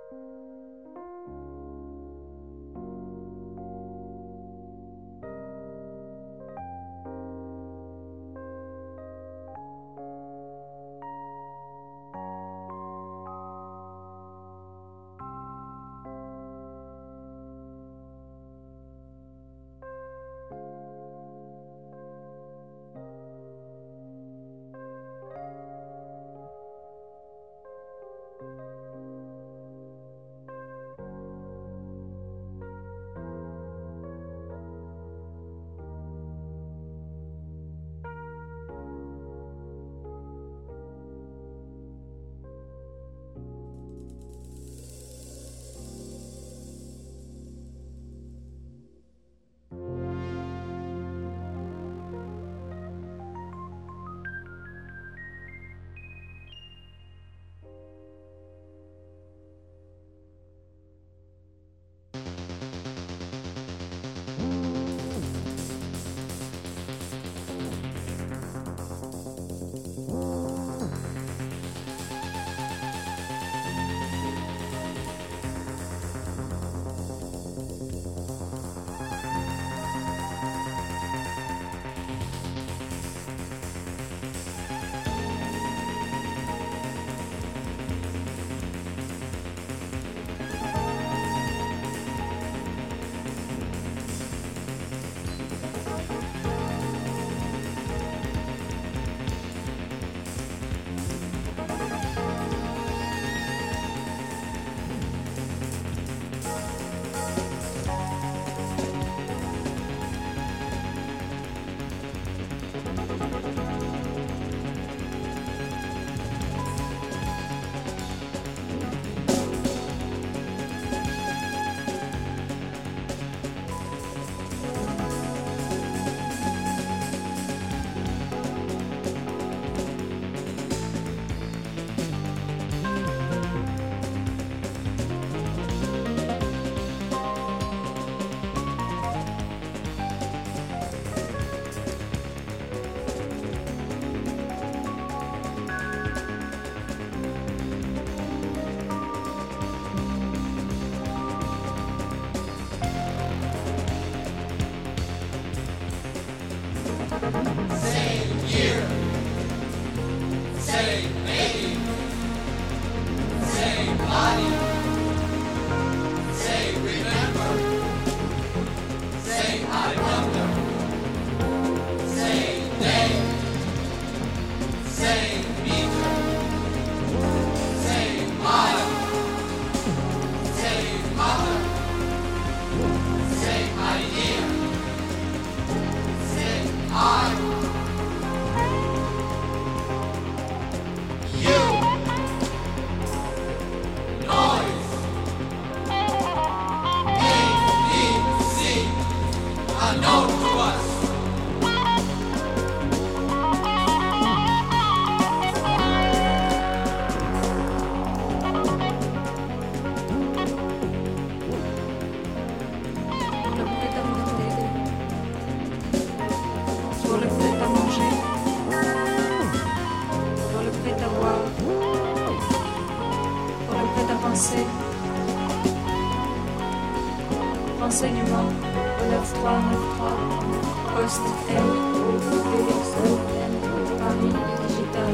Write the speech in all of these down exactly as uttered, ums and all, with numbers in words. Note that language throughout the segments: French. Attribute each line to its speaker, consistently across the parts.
Speaker 1: Renseignements au neuf trois neuf trois, poste L O V X O N, Paris Digital.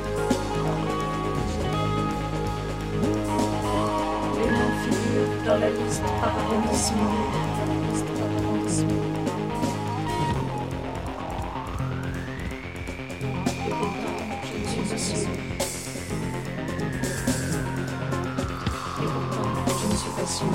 Speaker 1: Les noms figurent dans la liste par arrondissement. La liste par arrondissement. Et pourtant, je ne suis pas sûr. Et pourtant, je ne suis pas sûr.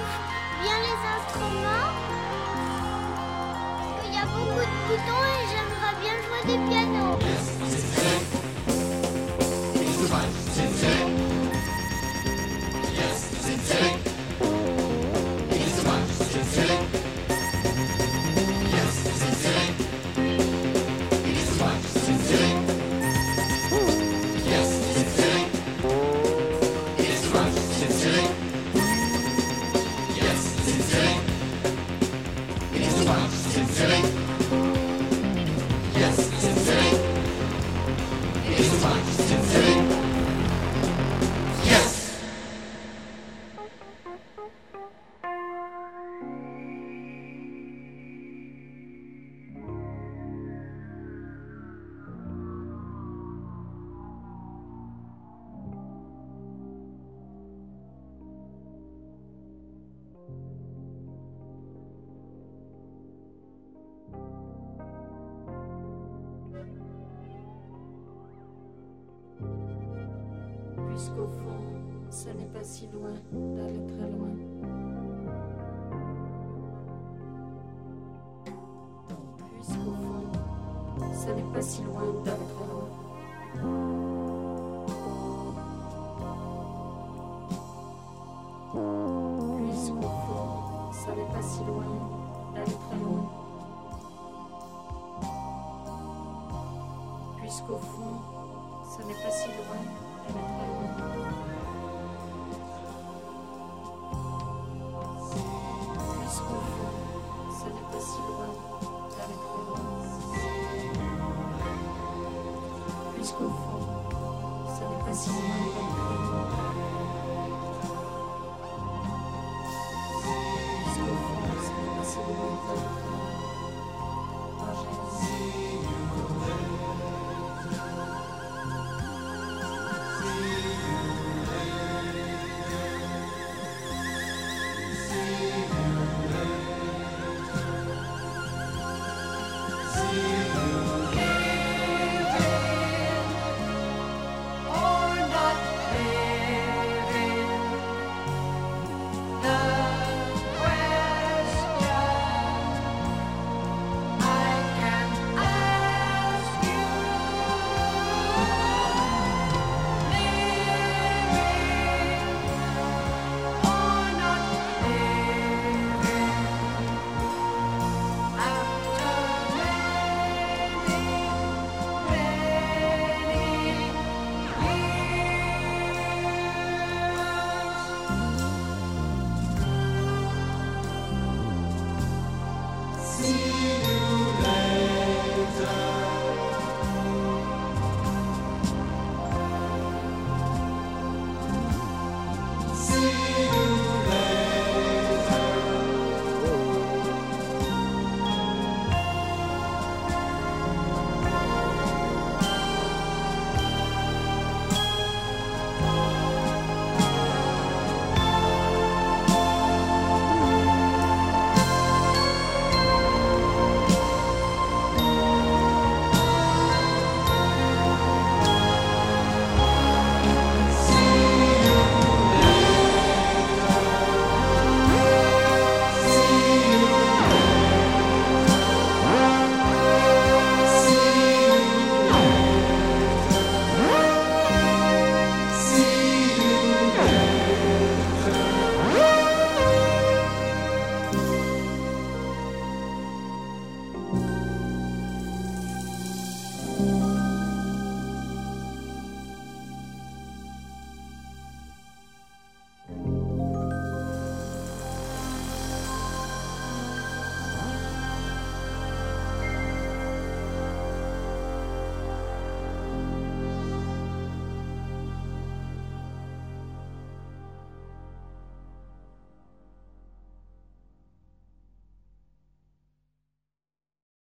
Speaker 2: trouve bien les instruments. Parce qu'il y a beaucoup de boutons et j'aimerais bien jouer du piano.
Speaker 1: Puisqu'au fond, ça n'est pas si loin d'aller très loin. Puisqu'au fond, ça n'est pas si loin d'aller très loin. Puisqu'au fond, ça n'est pas si loin d'aller très loin. Puisqu'au fond, ça n'est pas si loin d'aller très loin. Puisqu'au fond, ça n'est pas si loin d'aller très loin. Puisqu'au fond, ça n'est pas si loin d'aller très loin. Puisqu'au fond, ça n'est pas si loin d'aller très loin.